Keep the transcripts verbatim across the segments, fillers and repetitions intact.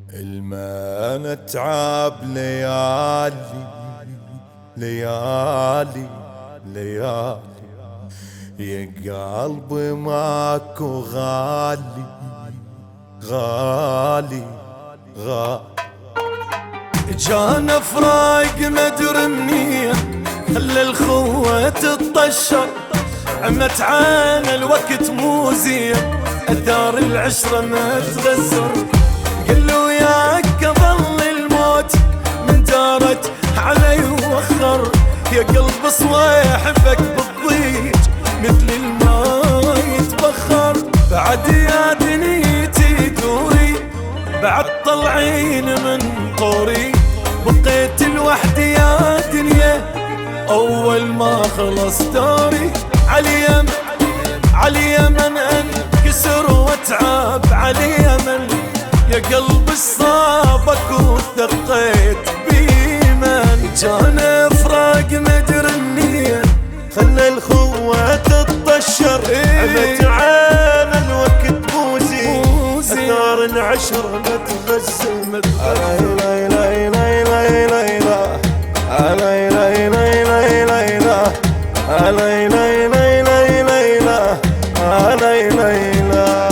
الما نتعب ليالي ليالي ليالي يا قلبي ماكو غالي غالي غالي. جانا فراق مدري منين خلى الخوة تطشر، عمت عانا الوقت مو زين اثار العشرة ما تغزر. قلو وياك ظل الموت من دارت علي وخر، يا قلب صواحبك بالضيج مثل الماء يتبخر. بعد يا دنيتي دوري بعد طلعين من طوري، بقيت لوحدي يا دنيا اول ما خلص دوري. علي يمن علي يمن انكسر واتعب، علي يمن يا قلبي صابك وثقيت بيمن. جانا فراق مدري منين خلى الخوة تطشر، عمت عانا الوقت مو زين اثار العشرة ما تغسل. لا لا لا لا لا لا لا لا لا لا لا لا لا لا لا لا.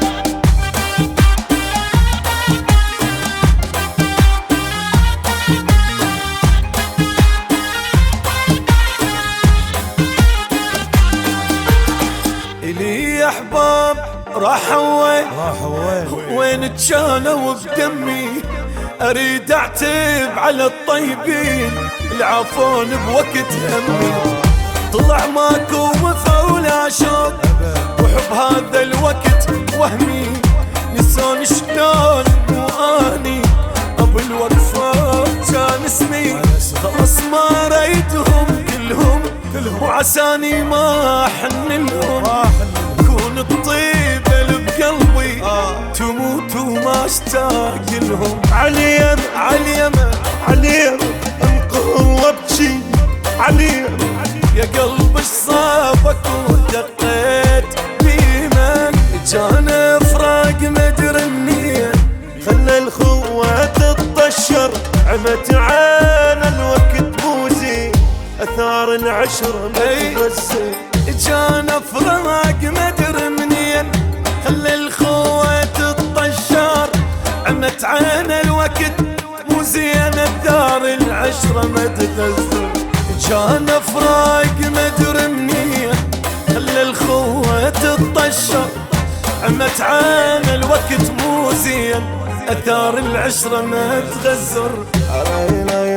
إلي يا أحباب راحوا وين وين تشانوا بدمي، أريد أعتب على الطيبين العافون بوقت همي. طلع ماكو وفا ولا شوق وحب هذا الوقت وهمي، نسون شلون واني ابو الوقفة كان اسمي. خلص ما ريتهم كلهم وعساني ما احن لهم، كون الطيبة اللي بقلبي تموت وما اشتاق لهم. علي علي علي انقر وابكي علي يا قلبي صابك ودقيت بيمن. جانا فراق مدري منين خلى الخوة تطشر، عمت عانا الوقت مو زين اثار العشرة ما تغسل. جانا فراق مدري منين خلى الخوة تطشر، عمت عانا الوقت مو زين اثار العشرة ما تغسل. جانا فراق مدري منين خلى الخوة تطشر، عمت عانا الوقت مو زين اثار العشرة ما تغزر.